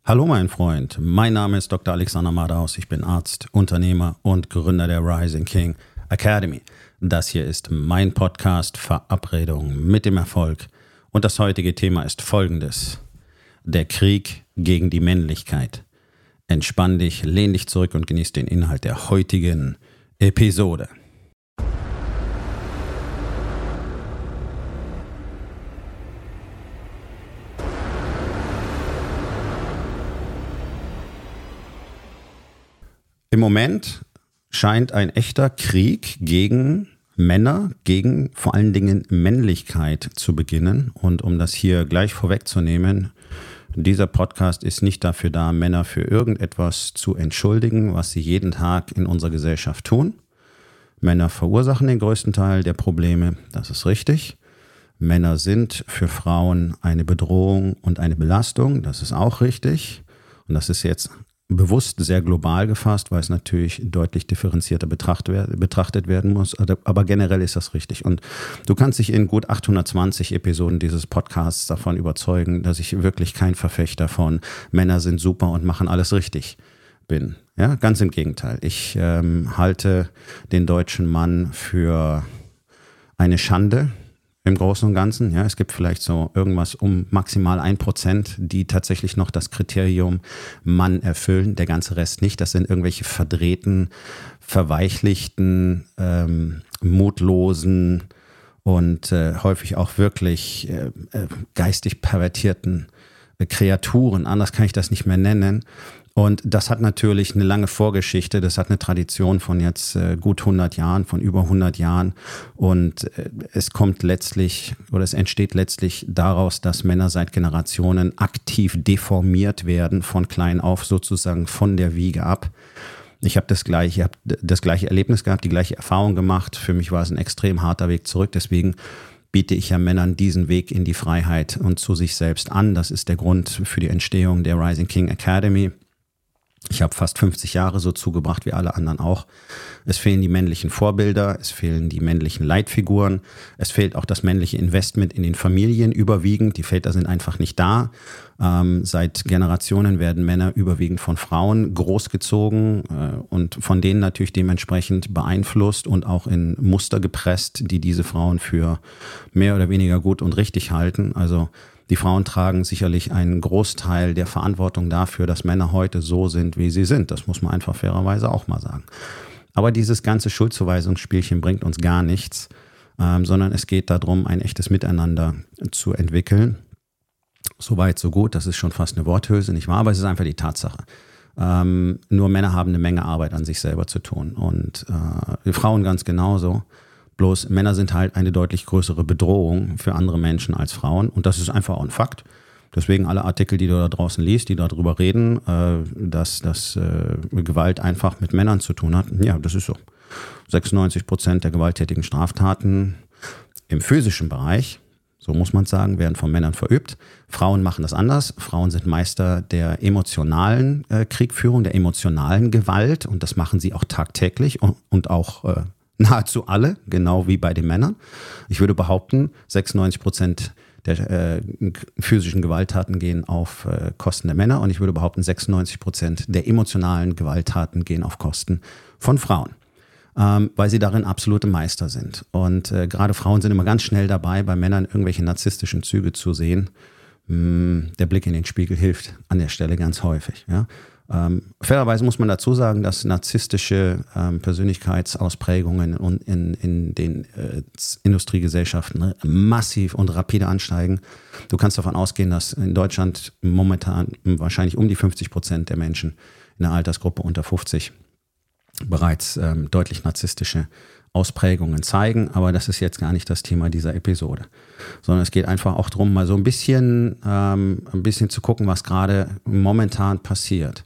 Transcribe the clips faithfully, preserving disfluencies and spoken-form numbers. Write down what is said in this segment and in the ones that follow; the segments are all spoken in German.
Hallo mein Freund, mein Name ist Doktor Alexander Madaus, ich bin Arzt, Unternehmer und Gründer der Rising King Academy. Das hier ist mein Podcast Verabredung mit dem Erfolg und das heutige Thema ist folgendes: Der Krieg gegen die Männlichkeit. Entspann dich, lehn dich zurück und genieß den Inhalt der heutigen Episode. Im Moment scheint ein echter Krieg gegen Männer, gegen vor allen Dingen Männlichkeit zu beginnen. Und um das hier gleich vorwegzunehmen, dieser Podcast ist nicht dafür da, Männer für irgendetwas zu entschuldigen, was sie jeden Tag in unserer Gesellschaft tun. Männer verursachen den größten Teil der Probleme, das ist richtig. Männer sind für Frauen eine Bedrohung und eine Belastung, das ist auch richtig. Und das ist jetzt bewusst sehr global gefasst, weil es natürlich deutlich differenzierter betrachtet werden muss. Aber generell ist das richtig. Und du kannst dich in gut achthundertzwanzig Episoden dieses Podcasts davon überzeugen, dass ich wirklich kein Verfechter von Männer sind super und machen alles richtig bin. Ja, ganz im Gegenteil. Ich ähm, halte den deutschen Mann für eine Schande im Großen und Ganzen. Ja, es gibt vielleicht so irgendwas um maximal ein Prozent, die tatsächlich noch das Kriterium Mann erfüllen, der ganze Rest nicht. Das sind irgendwelche verdrehten, verweichlichten, ähm, mutlosen und äh, häufig auch wirklich äh, äh, geistig pervertierten äh, Kreaturen. Anders kann ich das nicht mehr nennen. Und das hat natürlich eine lange Vorgeschichte, das hat eine Tradition von jetzt äh, gut hundert Jahren, von über hundert Jahren. Und äh, es kommt letztlich, oder es entsteht letztlich daraus, dass Männer seit Generationen aktiv deformiert werden, von klein auf sozusagen von der Wiege ab. Ich habe das gleiche, ich habe das gleiche Erlebnis gehabt, die gleiche Erfahrung gemacht. Für mich war es ein extrem harter Weg zurück, deswegen biete ich ja Männern diesen Weg in die Freiheit und zu sich selbst an. Das ist der Grund für die Entstehung der Rising King Academy. Ich habe fast fünfzig Jahre so zugebracht wie alle anderen auch. Es fehlen die männlichen Vorbilder, es fehlen die männlichen Leitfiguren, es fehlt auch das männliche Investment in den Familien überwiegend. Die Väter sind einfach nicht da. Ähm, seit Generationen werden Männer überwiegend von Frauen großgezogen äh, und von denen natürlich dementsprechend beeinflusst und auch in Muster gepresst, die diese Frauen für mehr oder weniger gut und richtig halten. Also die Frauen tragen sicherlich einen Großteil der Verantwortung dafür, dass Männer heute so sind, wie sie sind. Das muss man einfach fairerweise auch mal sagen. Aber dieses ganze Schuldzuweisungsspielchen bringt uns gar nichts, ähm, sondern es geht darum, ein echtes Miteinander zu entwickeln. Soweit, so gut, das ist schon fast eine Worthülse, nicht wahr? Aber es ist einfach die Tatsache. Ähm, nur Männer haben eine Menge Arbeit an sich selber zu tun und äh, die Frauen ganz genauso. Bloß Männer sind halt eine deutlich größere Bedrohung für andere Menschen als Frauen. Und das ist einfach auch ein Fakt. Deswegen alle Artikel, die du da draußen liest, die darüber reden, äh, dass, dass äh, Gewalt einfach mit Männern zu tun hat. Ja, das ist so. sechsundneunzig Prozent der gewalttätigen Straftaten im physischen Bereich, so muss man sagen, werden von Männern verübt. Frauen machen das anders. Frauen sind Meister der emotionalen äh, Kriegführung, der emotionalen Gewalt. Und das machen sie auch tagtäglich und, und auch äh, nahezu alle, genau wie bei den Männern. Ich würde behaupten, sechsundneunzig Prozent der äh, physischen Gewalttaten gehen auf äh, Kosten der Männer und ich würde behaupten, sechsundneunzig Prozent der emotionalen Gewalttaten gehen auf Kosten von Frauen, ähm, weil sie darin absolute Meister sind. Und äh, gerade Frauen sind immer ganz schnell dabei, bei Männern irgendwelche narzisstischen Züge zu sehen. Hm, der Blick in den Spiegel hilft an der Stelle ganz häufig, ja. Ähm, fairerweise muss man dazu sagen, dass narzisstische ähm, Persönlichkeitsausprägungen in, in, in den äh, Industriegesellschaften ne, massiv und rapide ansteigen. Du kannst davon ausgehen, dass in Deutschland momentan wahrscheinlich um die fünfzig Prozent der Menschen in der Altersgruppe unter fünfzig bereits ähm, deutlich narzisstische Ausprägungen zeigen. Aber das ist jetzt gar nicht das Thema dieser Episode, sondern es geht einfach auch darum, mal so ein bisschen, ähm, ein bisschen zu gucken, was gerade momentan passiert.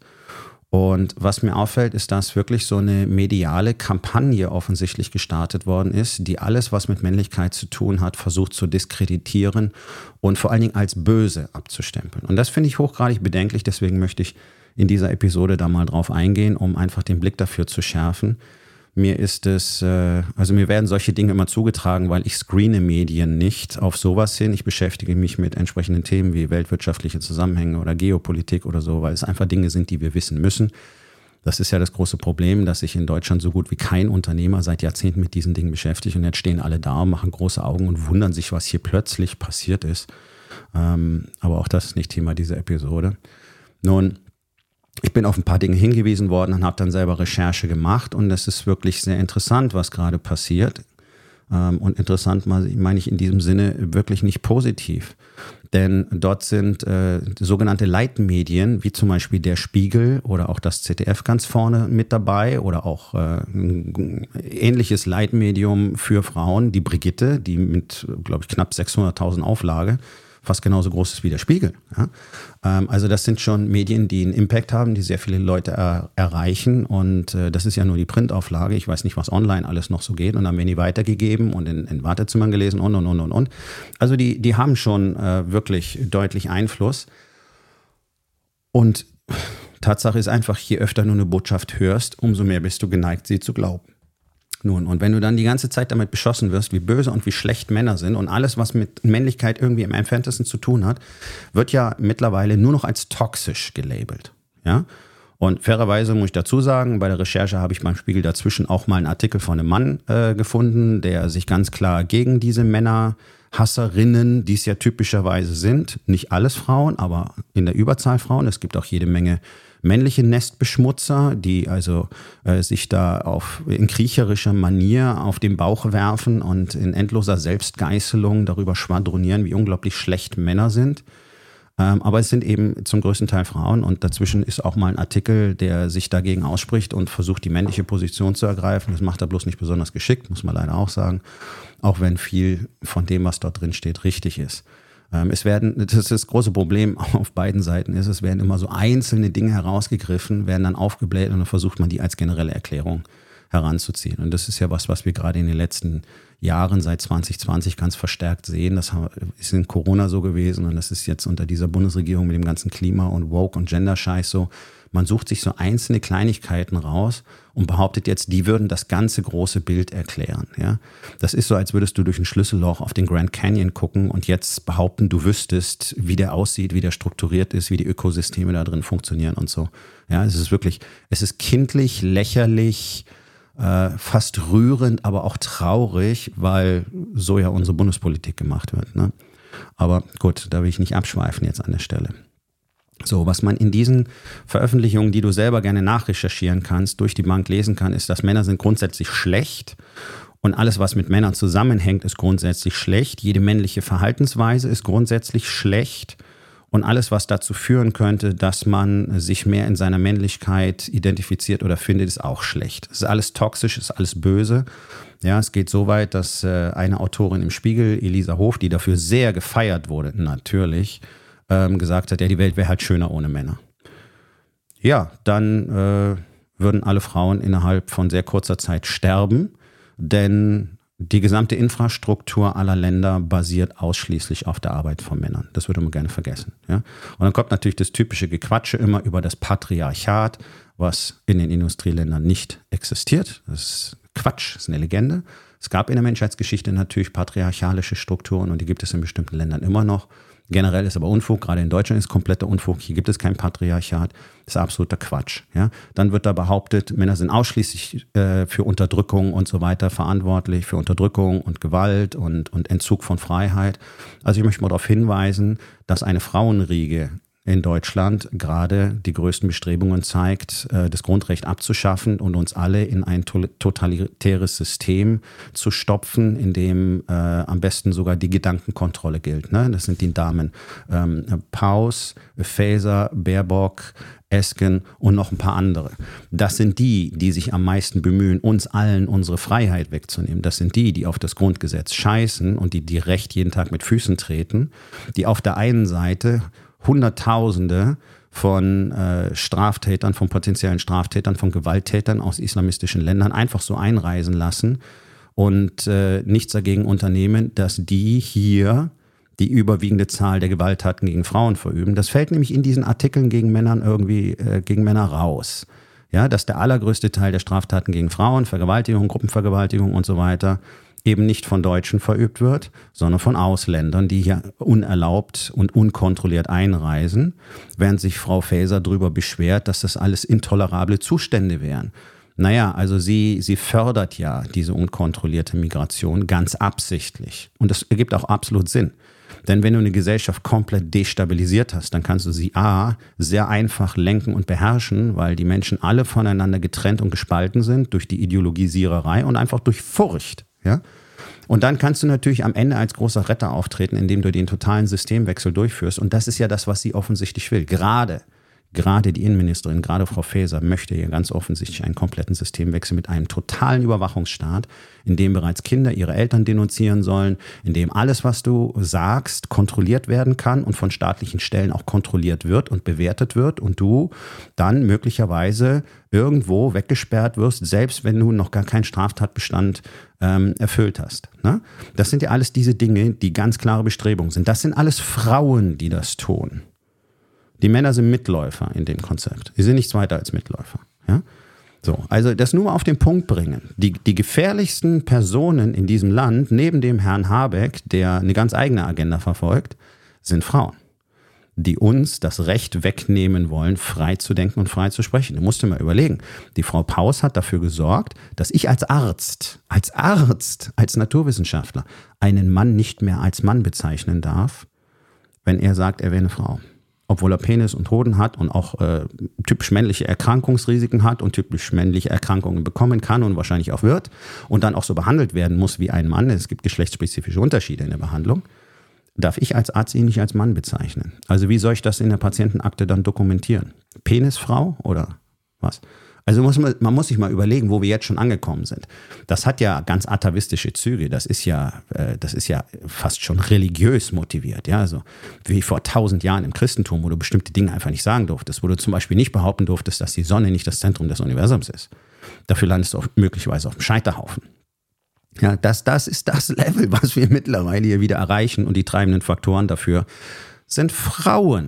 Und was mir auffällt, ist, dass wirklich so eine mediale Kampagne offensichtlich gestartet worden ist, die alles, was mit Männlichkeit zu tun hat, versucht zu diskreditieren und vor allen Dingen als böse abzustempeln. Und das finde ich hochgradig bedenklich, deswegen möchte ich in dieser Episode da mal drauf eingehen, um einfach den Blick dafür zu schärfen, Mir ist es, äh, also mir werden solche Dinge immer zugetragen, weil ich screene Medien nicht auf sowas hin. Ich beschäftige mich mit entsprechenden Themen wie weltwirtschaftliche Zusammenhänge oder Geopolitik oder so, weil es einfach Dinge sind, die wir wissen müssen. Das ist ja das große Problem, dass sich in Deutschland so gut wie kein Unternehmer seit Jahrzehnten mit diesen Dingen beschäftigt. Und jetzt stehen alle da und machen große Augen und wundern sich, was hier plötzlich passiert ist. Ähm, aber auch das ist nicht Thema dieser Episode. Nun, ich bin auf ein paar Dinge hingewiesen worden und habe dann selber Recherche gemacht. Und es ist wirklich sehr interessant, was gerade passiert. Ähm, und interessant meine ich in diesem Sinne wirklich nicht positiv. Denn dort sind äh, sogenannte Leitmedien, wie zum Beispiel der Spiegel oder auch das Z D F ganz vorne mit dabei oder auch äh, ein ähnliches Leitmedium für Frauen, die Brigitte, die mit, glaube ich, knapp sechshunderttausend Auflage fast genauso groß ist wie der Spiegel. Ja? Ähm, also das sind schon Medien, die einen Impact haben, die sehr viele Leute er, erreichen und äh, das ist ja nur die Printauflage. Ich weiß nicht, was online alles noch so geht und dann werden die weitergegeben und in, in Wartezimmern gelesen und, und, und, und, und. Also die, die haben schon äh, wirklich deutlich Einfluss und Tatsache ist einfach, je öfter du eine Botschaft hörst, umso mehr bist du geneigt, sie zu glauben. Nun, und wenn du dann die ganze Zeit damit beschossen wirst, wie böse und wie schlecht Männer sind und alles, was mit Männlichkeit irgendwie im entferntesten zu tun hat, wird ja mittlerweile nur noch als toxisch gelabelt. Ja? Und fairerweise muss ich dazu sagen, bei der Recherche habe ich beim Spiegel dazwischen auch mal einen Artikel von einem Mann äh, gefunden, der sich ganz klar gegen diese Männerhasserinnen, die es ja typischerweise sind, nicht alles Frauen, aber in der Überzahl Frauen, es gibt auch jede Menge männliche Nestbeschmutzer, die also äh, sich da auf, in kriecherischer Manier auf den Bauch werfen und in endloser Selbstgeißelung darüber schwadronieren, wie unglaublich schlecht Männer sind. Ähm, aber es sind eben zum größten Teil Frauen und dazwischen ist auch mal ein Artikel, der sich dagegen ausspricht und versucht, die männliche Position zu ergreifen. Das macht er bloß nicht besonders geschickt, muss man leider auch sagen, auch wenn viel von dem, was dort drin steht, richtig ist. Es werden, das ist das große Problem auf beiden Seiten ist, es werden immer so einzelne Dinge herausgegriffen, werden dann aufgebläht und dann versucht man die als generelle Erklärung heranzuziehen. Und das ist ja was, was wir gerade in den letzten Jahren seit zwanzig zwanzig ganz verstärkt sehen. Das ist in Corona so gewesen und das ist jetzt unter dieser Bundesregierung mit dem ganzen Klima und Woke und Gender-Scheiß so. Man sucht sich so einzelne Kleinigkeiten raus und behauptet jetzt, die würden das ganze große Bild erklären. Ja? Das ist so, als würdest du durch ein Schlüsselloch auf den Grand Canyon gucken und jetzt behaupten, du wüsstest, wie der aussieht, wie der strukturiert ist, wie die Ökosysteme da drin funktionieren und so. Ja, es ist wirklich, es ist kindlich, lächerlich, äh, fast rührend, aber auch traurig, weil so ja unsere Bundespolitik gemacht wird. Ne? Aber gut, da will ich nicht abschweifen jetzt an der Stelle. So, was man in diesen Veröffentlichungen, die du selber gerne nachrecherchieren kannst, durch die Bank lesen kann, ist, dass Männer sind grundsätzlich schlecht und alles, was mit Männern zusammenhängt, ist grundsätzlich schlecht. Jede männliche Verhaltensweise ist grundsätzlich schlecht und alles, was dazu führen könnte, dass man sich mehr in seiner Männlichkeit identifiziert oder findet, ist auch schlecht. Es ist alles toxisch, es ist alles böse. Ja, es geht so weit, dass äh, eine Autorin im Spiegel, Elisa Hof, die dafür sehr gefeiert wurde, natürlich, gesagt hat, ja, die Welt wäre halt schöner ohne Männer. Ja, dann äh, würden alle Frauen innerhalb von sehr kurzer Zeit sterben, denn die gesamte Infrastruktur aller Länder basiert ausschließlich auf der Arbeit von Männern. Das würde man gerne vergessen. Ja? Und dann kommt natürlich das typische Gequatsche immer über das Patriarchat, was in den Industrieländern nicht existiert. Das ist Quatsch, das ist eine Legende. Es gab in der Menschheitsgeschichte natürlich patriarchalische Strukturen und die gibt es in bestimmten Ländern immer noch. Generell ist aber Unfug, gerade in Deutschland ist kompletter Unfug. Hier gibt es kein Patriarchat. Das ist absoluter Quatsch. Ja? Dann wird da behauptet, Männer sind ausschließlich äh, für Unterdrückung und so weiter verantwortlich, für Unterdrückung und Gewalt und, und Entzug von Freiheit. Also ich möchte mal darauf hinweisen, dass eine Frauenriege in Deutschland gerade die größten Bestrebungen zeigt, das Grundrecht abzuschaffen und uns alle in ein totalitäres System zu stopfen, in dem äh, am besten sogar die Gedankenkontrolle gilt. Ne? Das sind die Damen ähm, Paus, Faeser, Baerbock, Esken und noch ein paar andere. Das sind die, die sich am meisten bemühen, uns allen unsere Freiheit wegzunehmen. Das sind die, die auf das Grundgesetz scheißen und die, die Recht jeden Tag mit Füßen treten, die auf der einen Seite Hunderttausende von äh, Straftätern, von potenziellen Straftätern, von Gewalttätern aus islamistischen Ländern einfach so einreisen lassen und äh, nichts dagegen unternehmen, dass die hier die überwiegende Zahl der Gewalttaten gegen Frauen verüben. Das fällt nämlich in diesen Artikeln gegen Männern irgendwie äh, gegen Männer raus. Ja, dass der allergrößte Teil der Straftaten gegen Frauen, Vergewaltigung, Gruppenvergewaltigung und so weiter, eben nicht von Deutschen verübt wird, sondern von Ausländern, die hier unerlaubt und unkontrolliert einreisen, während sich Frau Faeser darüber beschwert, dass das alles intolerable Zustände wären. Naja, also sie, sie fördert ja diese unkontrollierte Migration ganz absichtlich. Und das ergibt auch absolut Sinn. Denn wenn du eine Gesellschaft komplett destabilisiert hast, dann kannst du sie a. sehr einfach lenken und beherrschen, weil die Menschen alle voneinander getrennt und gespalten sind durch die Ideologisiererei und einfach durch Furcht. Ja? Und dann kannst du natürlich am Ende als großer Retter auftreten, indem du den totalen Systemwechsel durchführst. Und das ist ja das, was sie offensichtlich will. Gerade, gerade die Innenministerin, gerade Frau Faeser möchte hier ganz offensichtlich einen kompletten Systemwechsel mit einem totalen Überwachungsstaat, in dem bereits Kinder ihre Eltern denunzieren sollen, in dem alles, was du sagst, kontrolliert werden kann und von staatlichen Stellen auch kontrolliert wird und bewertet wird und du dann möglicherweise irgendwo weggesperrt wirst, selbst wenn du noch gar keinen Straftatbestand ähm, erfüllt hast. Ne? Das sind ja alles diese Dinge, die ganz klare Bestrebungen sind. Das sind alles Frauen, die das tun. Die Männer sind Mitläufer in dem Konzept. Die sind nichts weiter als Mitläufer. Ja? So, also das nur mal auf den Punkt bringen. Die, die gefährlichsten Personen in diesem Land, neben dem Herrn Habeck, der eine ganz eigene Agenda verfolgt, sind Frauen, die uns das Recht wegnehmen wollen, frei zu denken und frei zu sprechen. Du musst dir mal überlegen, die Frau Paus hat dafür gesorgt, dass ich als Arzt, als Arzt, als Naturwissenschaftler einen Mann nicht mehr als Mann bezeichnen darf, wenn er sagt, er wäre eine Frau. Obwohl er Penis und Hoden hat und auch äh, typisch männliche Erkrankungsrisiken hat und typisch männliche Erkrankungen bekommen kann und wahrscheinlich auch wird und dann auch so behandelt werden muss wie ein Mann, es gibt geschlechtsspezifische Unterschiede in der Behandlung, darf ich als Arzt ihn nicht als Mann bezeichnen. Also wie soll ich das in der Patientenakte dann dokumentieren? Penisfrau oder was? Also muss man, man muss sich mal überlegen, wo wir jetzt schon angekommen sind. Das hat ja ganz atavistische Züge. Das ist ja, äh, das ist ja fast schon religiös motiviert. Ja, also wie vor tausend Jahren im Christentum, wo du bestimmte Dinge einfach nicht sagen durftest, wo du zum Beispiel nicht behaupten durftest, dass die Sonne nicht das Zentrum des Universums ist. Dafür landest du auf, möglicherweise auf dem Scheiterhaufen. Ja, das, das ist das Level, was wir mittlerweile hier wieder erreichen. Und die treibenden Faktoren dafür sind Frauen.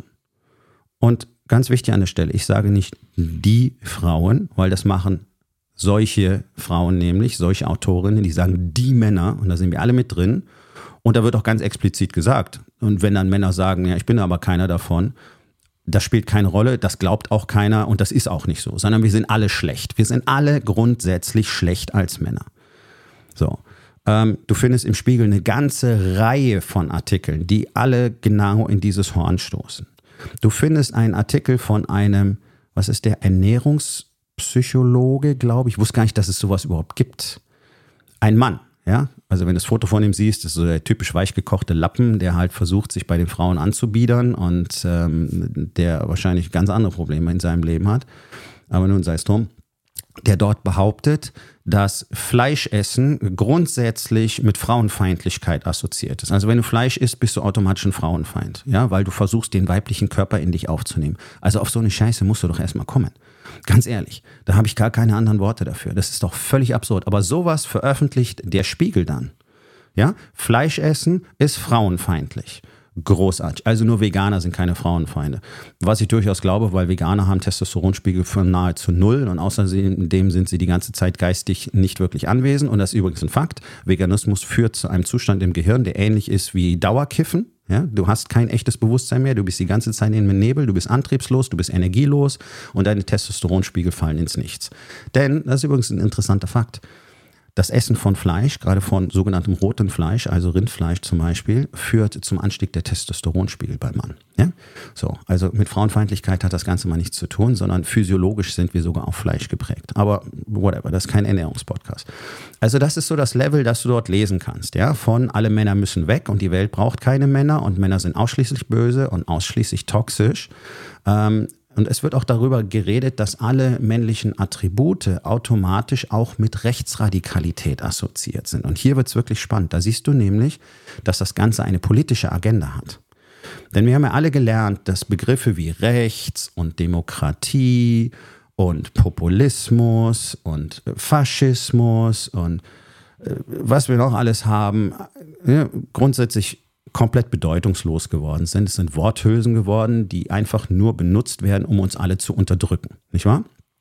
Und ganz wichtig an der Stelle, ich sage nicht die Frauen, weil das machen solche Frauen nämlich, solche Autorinnen, die sagen die Männer und da sind wir alle mit drin und da wird auch ganz explizit gesagt. Und wenn dann Männer sagen, ja, ich bin aber keiner davon, das spielt keine Rolle, das glaubt auch keiner und das ist auch nicht so, sondern wir sind alle schlecht. Wir sind alle grundsätzlich schlecht als Männer. So. Ähm, du findest im Spiegel eine ganze Reihe von Artikeln, die alle genau in dieses Horn stoßen. Du findest einen Artikel von einem, was ist der, Ernährungspsychologe, glaube ich. Ich wusste gar nicht, dass es sowas überhaupt gibt. Ein Mann, ja. Also wenn du das Foto von ihm siehst, das ist so der typisch weichgekochte Lappen, der halt versucht, sich bei den Frauen anzubiedern und ähm, der wahrscheinlich ganz andere Probleme in seinem Leben hat. Aber nun sei es drum. Der dort behauptet, dass Fleischessen grundsätzlich mit Frauenfeindlichkeit assoziiert ist. Also wenn du Fleisch isst, bist du automatisch ein Frauenfeind, ja, weil du versuchst, den weiblichen Körper in dich aufzunehmen. Also auf so eine Scheiße musst du doch erstmal kommen. Ganz ehrlich, da habe ich gar keine anderen Worte dafür. Das ist doch völlig absurd. Aber sowas veröffentlicht der Spiegel dann. Ja, Fleischessen ist frauenfeindlich. Großartig. Also nur Veganer sind keine Frauenfeinde. Was ich durchaus glaube, weil Veganer haben Testosteronspiegel von nahezu null und außerdem sind sie die ganze Zeit geistig nicht wirklich anwesend. Und das ist übrigens ein Fakt. Veganismus führt zu einem Zustand im Gehirn, der ähnlich ist wie Dauerkiffen. Ja, du hast kein echtes Bewusstsein mehr, du bist die ganze Zeit in einem Nebel, du bist antriebslos, du bist energielos und deine Testosteronspiegel fallen ins Nichts. Denn, das ist übrigens ein interessanter Fakt, das Essen von Fleisch, gerade von sogenanntem rotem Fleisch, also Rindfleisch zum Beispiel, führt zum Anstieg der Testosteronspiegel beim Mann. Ja? So, also mit Frauenfeindlichkeit hat das Ganze mal nichts zu tun, sondern physiologisch sind wir sogar auf Fleisch geprägt. Aber whatever, das ist kein Ernährungspodcast. Also das ist so das Level, das du dort lesen kannst. Ja? Von alle Männer müssen weg und die Welt braucht keine Männer und Männer sind ausschließlich böse und ausschließlich toxisch. Ähm, Und es wird auch darüber geredet, dass alle männlichen Attribute automatisch auch mit Rechtsradikalität assoziiert sind. Und hier wird es wirklich spannend. Da siehst du nämlich, dass das Ganze eine politische Agenda hat. Denn wir haben ja alle gelernt, dass Begriffe wie Rechts und Demokratie und Populismus und Faschismus und äh, was wir noch alles haben, ja, grundsätzlich komplett bedeutungslos geworden sind. Es sind Worthülsen geworden, die einfach nur benutzt werden, um uns alle zu unterdrücken. Nicht wahr?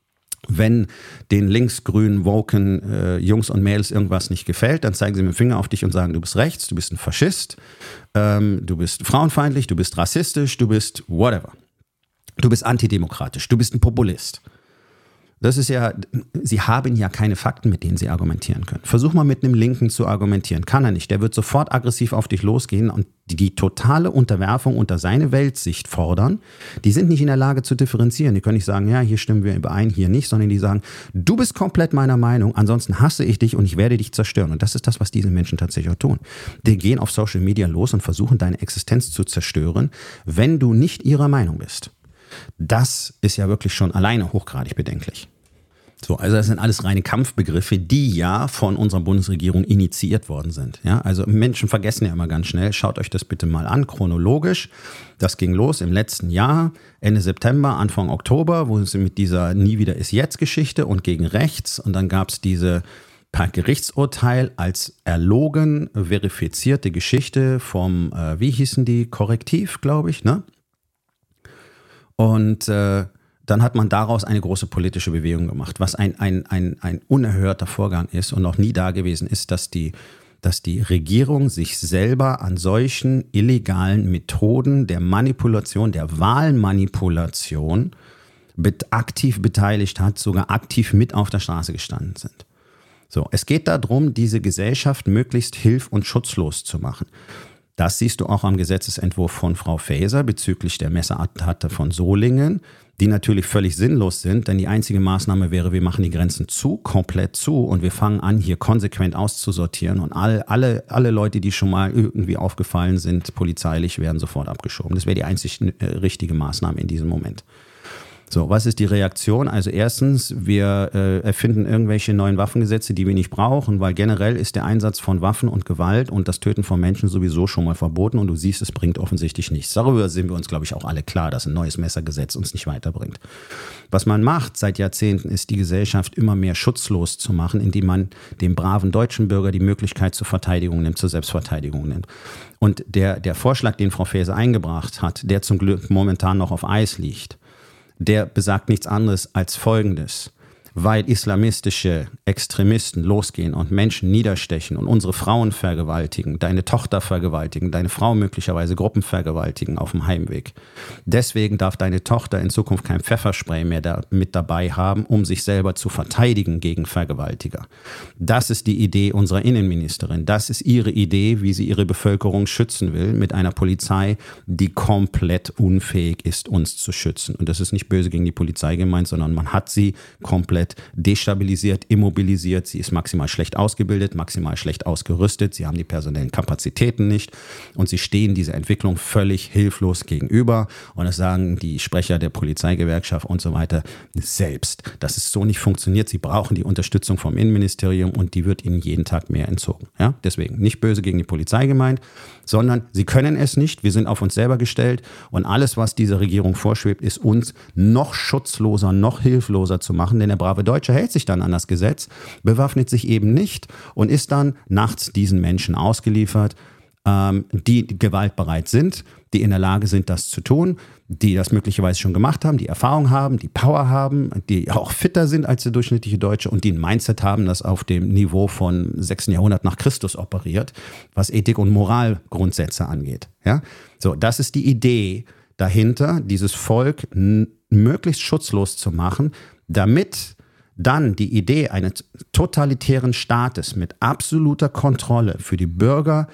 Wenn den linksgrünen, woken äh, Jungs und Mädels irgendwas nicht gefällt, dann zeigen sie mit dem Finger auf dich und sagen, du bist rechts, du bist ein Faschist, ähm, du bist frauenfeindlich, du bist rassistisch, du bist whatever. Du bist antidemokratisch, du bist ein Populist. Das ist ja, sie haben ja keine Fakten, mit denen sie argumentieren können. Versuch mal mit einem Linken zu argumentieren. Kann er nicht. Der wird sofort aggressiv auf dich losgehen und die, die totale Unterwerfung unter seine Weltsicht fordern. Die sind nicht in der Lage zu differenzieren. Die können nicht sagen, ja, hier stimmen wir überein, hier nicht, sondern die sagen, du bist komplett meiner Meinung, ansonsten hasse ich dich und ich werde dich zerstören. Und das ist das, was diese Menschen tatsächlich auch tun. Die gehen auf Social Media los und versuchen, deine Existenz zu zerstören, wenn du nicht ihrer Meinung bist. Das ist ja wirklich schon alleine hochgradig bedenklich. So, also das sind alles reine Kampfbegriffe, die ja von unserer Bundesregierung initiiert worden sind. Ja, also Menschen vergessen ja immer ganz schnell. Schaut euch das bitte mal an, chronologisch. Das ging los im letzten Jahr, Ende September, Anfang Oktober, wo sie mit dieser Nie wieder ist jetzt Geschichte und gegen rechts. Und dann gab es diese per Gerichtsurteil als erlogen verifizierte Geschichte vom, äh, wie hießen die, Korrektiv, glaube ich, ne? Und äh, dann hat man daraus eine große politische Bewegung gemacht, was ein, ein, ein, ein unerhörter Vorgang ist und noch nie da gewesen ist, dass die, dass die Regierung sich selber an solchen illegalen Methoden der Manipulation, der Wahlmanipulation bet- aktiv beteiligt hat, sogar aktiv mit auf der Straße gestanden sind. So, es geht darum, diese Gesellschaft möglichst hilf- und schutzlos zu machen. Das siehst du auch am Gesetzesentwurf von Frau Faeser bezüglich der Messerattentate von Solingen, die natürlich völlig sinnlos sind, denn die einzige Maßnahme wäre, wir machen die Grenzen zu, komplett zu und wir fangen an, hier konsequent auszusortieren und alle, alle, alle Leute, die schon mal irgendwie aufgefallen sind, polizeilich, werden sofort abgeschoben. Das wäre die einzig äh, richtige Maßnahme in diesem Moment. So, was ist die Reaktion? Also erstens, wir äh, erfinden irgendwelche neuen Waffengesetze, die wir nicht brauchen, weil generell ist der Einsatz von Waffen und Gewalt und das Töten von Menschen sowieso schon mal verboten und du siehst, es bringt offensichtlich nichts. Darüber sind wir uns, glaube ich, auch alle klar, dass ein neues Messergesetz uns nicht weiterbringt. Was man macht seit Jahrzehnten, ist die Gesellschaft immer mehr schutzlos zu machen, indem man dem braven deutschen Bürger die Möglichkeit zur Verteidigung nimmt, zur Selbstverteidigung nimmt. Und der, der Vorschlag, den Frau Faeser eingebracht hat, der zum Glück momentan noch auf Eis liegt, der besagt nichts anderes als Folgendes. Weil islamistische Extremisten losgehen und Menschen niederstechen und unsere Frauen vergewaltigen, deine Tochter vergewaltigen, deine Frau möglicherweise Gruppen vergewaltigen auf dem Heimweg. Deswegen darf deine Tochter in Zukunft kein Pfefferspray mehr da mit dabei haben, um sich selber zu verteidigen gegen Vergewaltiger. Das ist die Idee unserer Innenministerin. Das ist ihre Idee, wie sie ihre Bevölkerung schützen will, mit einer Polizei, die komplett unfähig ist, uns zu schützen. Und das ist nicht böse gegen die Polizei gemeint, sondern man hat sie komplett destabilisiert, immobilisiert. Sie ist maximal schlecht ausgebildet, maximal schlecht ausgerüstet. Sie haben die personellen Kapazitäten nicht und sie stehen dieser Entwicklung völlig hilflos gegenüber. Und das sagen die Sprecher der Polizeigewerkschaft und so weiter selbst, dass es so nicht funktioniert. Sie brauchen die Unterstützung vom Innenministerium und die wird ihnen jeden Tag mehr entzogen. Ja? Deswegen nicht böse gegen die Polizei gemeint, sondern sie können es nicht. Wir sind auf uns selber gestellt und alles, was dieser Regierung vorschwebt, ist uns noch schutzloser, noch hilfloser zu machen, denn der brave Deutsche hält sich dann an das Gesetz, bewaffnet sich eben nicht und ist dann nachts diesen Menschen ausgeliefert, ähm, die gewaltbereit sind, die in der Lage sind, das zu tun, die das möglicherweise schon gemacht haben, die Erfahrung haben, die Power haben, die auch fitter sind als der durchschnittliche Deutsche und die ein Mindset haben, das auf dem Niveau von sechsten Jahrhundert nach Christus operiert, was Ethik und Moralgrundsätze angeht. Ja? So, das ist die Idee dahinter, dieses Volk n- möglichst schutzlos zu machen, damit dann die Idee eines totalitären Staates mit absoluter Kontrolle für die Bürger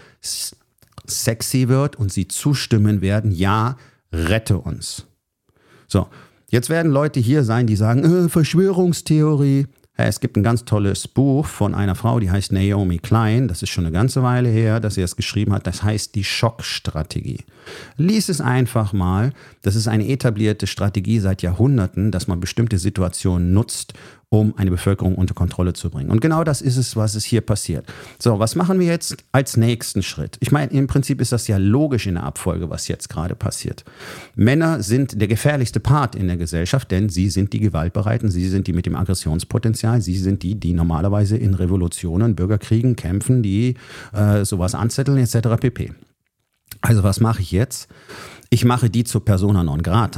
sexy wird und sie zustimmen werden, ja, rette uns. So, jetzt werden Leute hier sein, die sagen, äh, Verschwörungstheorie. Es gibt ein ganz tolles Buch von einer Frau, die heißt Naomi Klein. Das ist schon eine ganze Weile her, dass sie das geschrieben hat. Das heißt die Schockstrategie. Lies es einfach mal. Das ist eine etablierte Strategie seit Jahrhunderten, dass man bestimmte Situationen nutzt, um eine Bevölkerung unter Kontrolle zu bringen. Und genau das ist es, was es hier passiert. So, was machen wir jetzt als nächsten Schritt? Ich meine, im Prinzip ist das ja logisch in der Abfolge, was jetzt gerade passiert. Männer sind der gefährlichste Part in der Gesellschaft, denn sie sind die Gewaltbereiten, sie sind die mit dem Aggressionspotenzial, sie sind die, die normalerweise in Revolutionen, Bürgerkriegen kämpfen, die äh, sowas anzetteln et cetera pp. Also was mache ich jetzt? Ich mache die zur Persona non grata.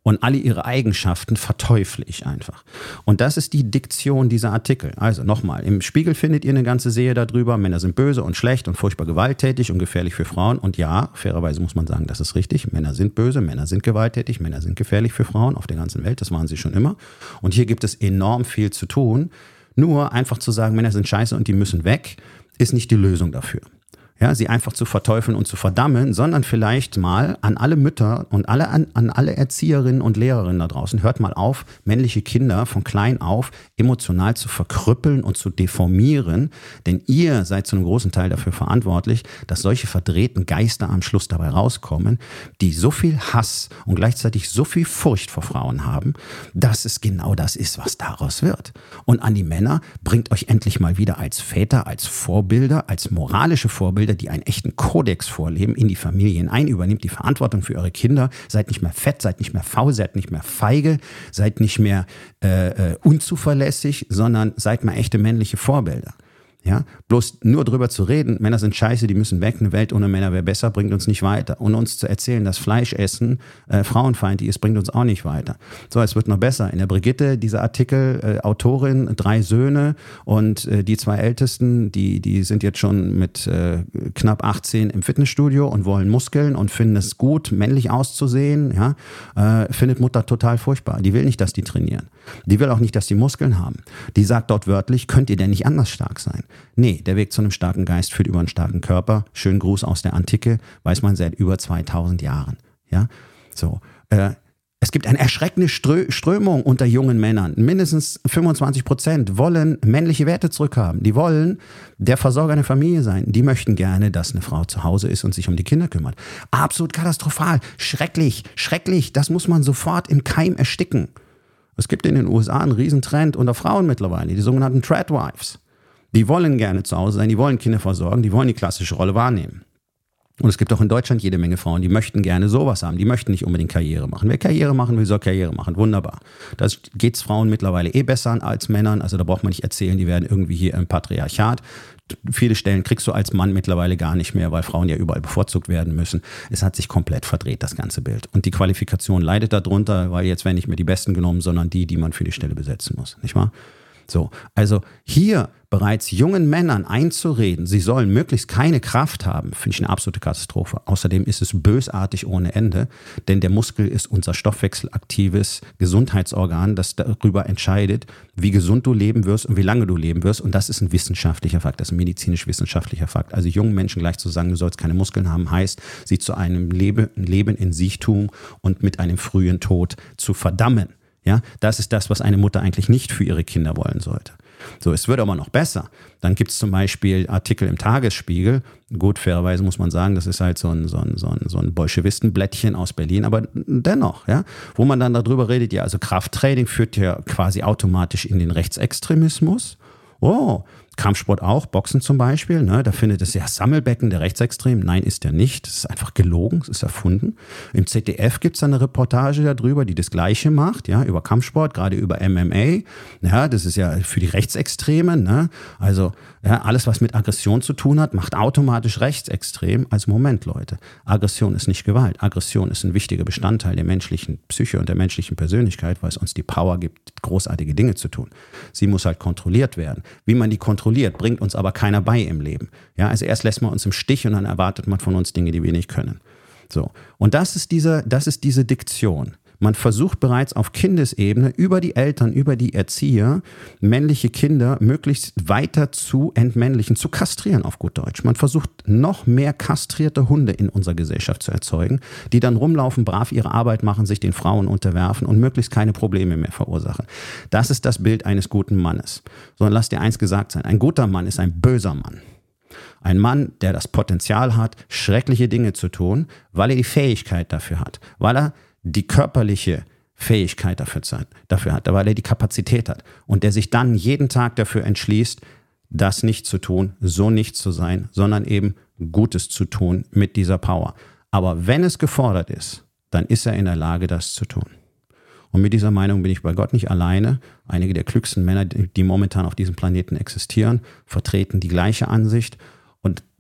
Und alle ihre Eigenschaften verteufle ich einfach. Und das ist die Diktion dieser Artikel. Also nochmal, im Spiegel findet ihr eine ganze Serie darüber, Männer sind böse und schlecht und furchtbar gewalttätig und gefährlich für Frauen. Und ja, fairerweise muss man sagen, das ist richtig. Männer sind böse, Männer sind gewalttätig, Männer sind gefährlich für Frauen auf der ganzen Welt. Das waren sie schon immer. Und hier gibt es enorm viel zu tun. Nur einfach zu sagen, Männer sind scheiße und die müssen weg, ist nicht die Lösung dafür. Ja, sie einfach zu verteufeln und zu verdammen, sondern vielleicht mal an alle Mütter und alle, an, an alle Erzieherinnen und Lehrerinnen da draußen, hört mal auf, männliche Kinder von klein auf emotional zu verkrüppeln und zu deformieren, denn ihr seid zu einem großen Teil dafür verantwortlich, dass solche verdrehten Geister am Schluss dabei rauskommen, die so viel Hass und gleichzeitig so viel Furcht vor Frauen haben, dass es genau das ist, was daraus wird. Und an die Männer, bringt euch endlich mal wieder als Väter, als Vorbilder, als moralische Vorbilder, die einen echten Kodex vorleben, in die Familien ein, übernehmt die Verantwortung für eure Kinder, seid nicht mehr fett, seid nicht mehr faul, seid nicht mehr feige, seid nicht mehr äh, äh, unzuverlässig, sondern seid mal echte männliche Vorbilder. Ja, bloß nur drüber zu reden, Männer sind scheiße, die müssen weg, eine Welt ohne Männer wäre besser, bringt uns nicht weiter. Und uns zu erzählen, dass Fleischessen äh, frauenfeindlich ist, bringt uns auch nicht weiter. So, es wird noch besser. In der Brigitte, dieser Artikel, äh, Autorin, drei Söhne und äh, die zwei Ältesten, die, die sind jetzt schon mit äh, knapp achtzehn im Fitnessstudio und wollen Muskeln und finden es gut, männlich auszusehen. Ja, äh, findet Mutter total furchtbar. Die will nicht, dass die trainieren. Die will auch nicht, dass die Muskeln haben. Die sagt dort wörtlich, könnt ihr denn nicht anders stark sein? Nee, der Weg zu einem starken Geist führt über einen starken Körper. Schönen Gruß aus der Antike, weiß man seit über zweitausend Jahren. Ja, so. Äh, es gibt eine erschreckende Strö- Strömung unter jungen Männern. Mindestens fünfundzwanzig Prozent wollen männliche Werte zurückhaben. Die wollen der Versorger einer Familie sein. Die möchten gerne, dass eine Frau zu Hause ist und sich um die Kinder kümmert. Absolut katastrophal. Schrecklich, schrecklich. Das muss man sofort im Keim ersticken. Es gibt in den U S A einen Riesentrend unter Frauen mittlerweile, die sogenannten Tradwives. Die wollen gerne zu Hause sein, die wollen Kinder versorgen, die wollen die klassische Rolle wahrnehmen. Und es gibt auch in Deutschland jede Menge Frauen, die möchten gerne sowas haben, die möchten nicht unbedingt Karriere machen. Wer Karriere machen will, soll Karriere machen, wunderbar. Da geht es Frauen mittlerweile eh besser an als Männern, also da braucht man nicht erzählen, die werden irgendwie hier im Patriarchat. Viele Stellen kriegst du als Mann mittlerweile gar nicht mehr, weil Frauen ja überall bevorzugt werden müssen. Es hat sich komplett verdreht, das ganze Bild. Und die Qualifikation leidet darunter, weil jetzt werden nicht mehr die Besten genommen, sondern die, die man für die Stelle besetzen muss, nicht wahr? So, also hier bereits jungen Männern einzureden, sie sollen möglichst keine Kraft haben, finde ich eine absolute Katastrophe. Außerdem ist es bösartig ohne Ende, denn der Muskel ist unser stoffwechselaktives Gesundheitsorgan, das darüber entscheidet, wie gesund du leben wirst und wie lange du leben wirst. Und das ist ein wissenschaftlicher Fakt, das ist ein medizinisch-wissenschaftlicher Fakt. Also jungen Menschen gleich zu sagen, du sollst keine Muskeln haben, heißt, sie zu einem Leben, Leben in Siechtum und mit einem frühen Tod zu verdammen. Ja, das ist das, was eine Mutter eigentlich nicht für ihre Kinder wollen sollte. So, es wird aber noch besser. Dann gibt es zum Beispiel Artikel im Tagesspiegel. Gut, fairerweise muss man sagen, das ist halt so ein, so ein, so ein, so ein Bolschewistenblättchen aus Berlin, aber dennoch, ja, wo man dann darüber redet, ja, also Krafttraining führt ja quasi automatisch in den Rechtsextremismus. Oh, Kampfsport auch, Boxen zum Beispiel, ne, da findet es ja Sammelbecken der Rechtsextremen. Nein, ist er nicht. Das ist einfach gelogen, es ist erfunden. Im Z D F gibt es eine Reportage darüber, die das Gleiche macht, ja, über Kampfsport, gerade über M M A. Ja, das ist ja für die Rechtsextremen, ne? Also ja, alles, was mit Aggression zu tun hat, macht automatisch rechtsextrem. Also Moment, Leute, Aggression ist nicht Gewalt. Aggression ist ein wichtiger Bestandteil der menschlichen Psyche und der menschlichen Persönlichkeit, weil es uns die Power gibt, großartige Dinge zu tun. Sie muss halt kontrolliert werden. Wie man die kontrolliert, bringt uns aber keiner bei im Leben. Ja, also erst lässt man uns im Stich und dann erwartet man von uns Dinge, die wir nicht können. So. Und das ist diese, das ist diese Diktion. Man versucht bereits auf Kindesebene über die Eltern, über die Erzieher, männliche Kinder möglichst weiter zu entmännlichen, zu kastrieren auf gut Deutsch. Man versucht noch mehr kastrierte Hunde in unserer Gesellschaft zu erzeugen, die dann rumlaufen, brav ihre Arbeit machen, sich den Frauen unterwerfen und möglichst keine Probleme mehr verursachen. Das ist das Bild eines guten Mannes. Sondern lass dir eins gesagt sein, ein guter Mann ist ein böser Mann. Ein Mann, der das Potenzial hat, schreckliche Dinge zu tun, weil er die Fähigkeit dafür hat, weil er die körperliche Fähigkeit dafür, dafür hat, weil er die Kapazität hat und der sich dann jeden Tag dafür entschließt, das nicht zu tun, so nicht zu sein, sondern eben Gutes zu tun mit dieser Power. Aber wenn es gefordert ist, dann ist er in der Lage, das zu tun. Und mit dieser Meinung bin ich bei Gott nicht alleine. Einige der klügsten Männer, die momentan auf diesem Planeten existieren, vertreten die gleiche Ansicht. Und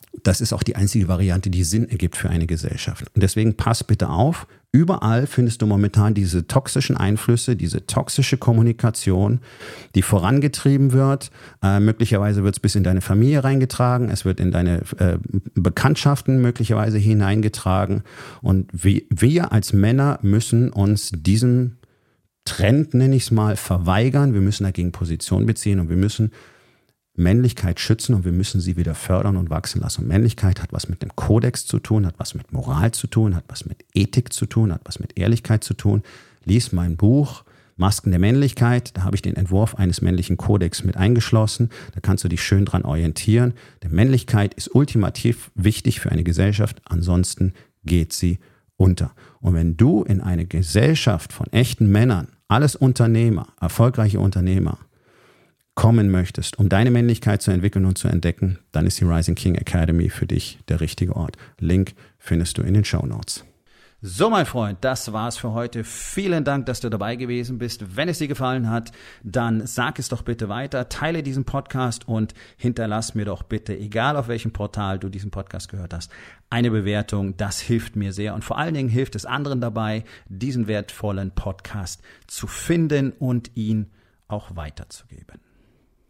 das ist auch die einzige Variante, die Sinn ergibt für eine Gesellschaft. Und deswegen pass bitte auf, überall findest du momentan diese toxischen Einflüsse, diese toxische Kommunikation, die vorangetrieben wird. Äh, möglicherweise wird es bis in deine Familie reingetragen, es wird in deine äh, Bekanntschaften möglicherweise hineingetragen. Und wir, wir als Männer müssen uns diesem Trend, nenne ich es mal, verweigern. Wir müssen dagegen Position beziehen und wir müssen Männlichkeit schützen und wir müssen sie wieder fördern und wachsen lassen. Und Männlichkeit hat was mit dem Kodex zu tun, hat was mit Moral zu tun, hat was mit Ethik zu tun, hat was mit Ehrlichkeit zu tun. Lies mein Buch Masken der Männlichkeit, da habe ich den Entwurf eines männlichen Kodex mit eingeschlossen. Da kannst du dich schön dran orientieren. Denn Männlichkeit ist ultimativ wichtig für eine Gesellschaft, ansonsten geht sie unter. Und wenn du in eine Gesellschaft von echten Männern, alles Unternehmer, erfolgreiche Unternehmer, kommen möchtest, um deine Männlichkeit zu entwickeln und zu entdecken, dann ist die Rising King Academy für dich der richtige Ort. Link findest du in den Shownotes. So, mein Freund, das war's für heute. Vielen Dank, dass du dabei gewesen bist. Wenn es dir gefallen hat, dann sag es doch bitte weiter, teile diesen Podcast und hinterlass mir doch bitte, egal auf welchem Portal du diesen Podcast gehört hast, eine Bewertung. Das hilft mir sehr und vor allen Dingen hilft es anderen dabei, diesen wertvollen Podcast zu finden und ihn auch weiterzugeben.